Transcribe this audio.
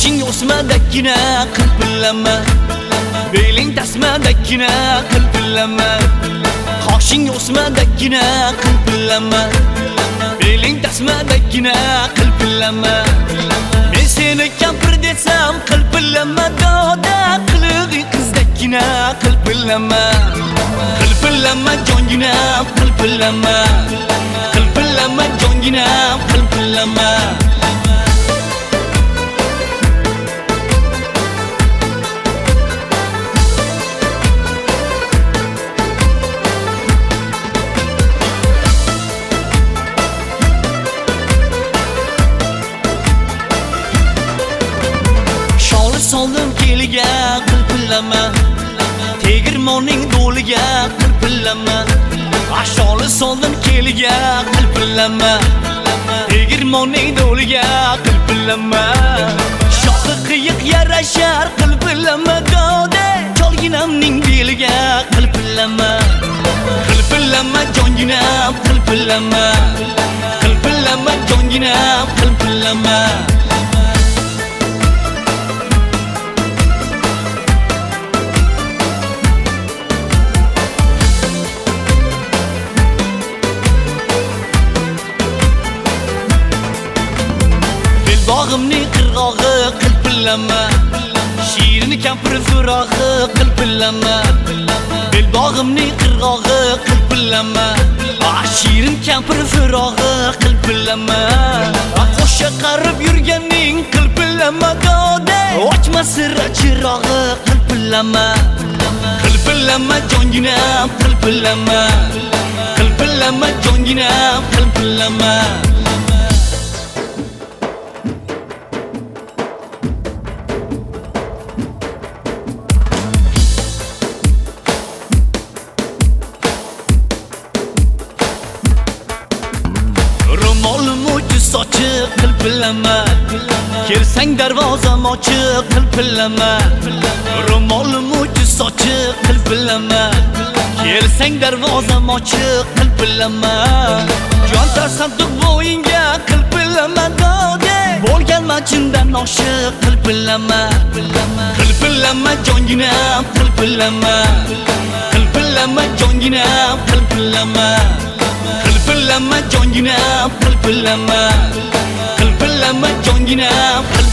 Qoshing o'smadakkina qilpillama, beling tasmadakkina qilpillama. Qoshing o'smadakkina qilpillama, beling tasmadakkina qilpillama. Men seni kampir desam qilpillama, doda qilig'i qizdakkina qilpillama. Qilpillama jongina qilpillama, qilpillama jongina qilpillama. Soldim keliga qilpillama, tegirmonning do'liga qilpillama. Asholi soldim keliga qilpillama, tegirmonning do'liga qilpillama. Shoxi qiyiq yarashar qilpillama, doda cholginamning beliga qilpillama. Qilpillama jongina qilpillama, qilpillama jongina qilpillama. Bağımni qirg'og'i qilpillama, shirin kampir firog'i qilpillama. Belbog'imni qirg'og'i qilpillama, shirin kampir firog'i qilpillama. Qo'sha qarib yurganning qilpillama, doda ochma sirra chirog'i qilpillama. Qilpillama jongina qilpillama, qilpillama jongina qilpillama. Sochiq qilpillama, kelsang darvozam ochiq qilpillama. Ro'molim uchi sochiq qilpillama, kelsang darvozam ochiq qilpillama. Jon tasadduq bo'yinga qilpillama, doda bo'lganman chindan oshiq qilpillama. Qilpillama jongina qilpillama, qilpillama jongina qilpillama. Qilpillama jongina qilpillama, qilpillama jongina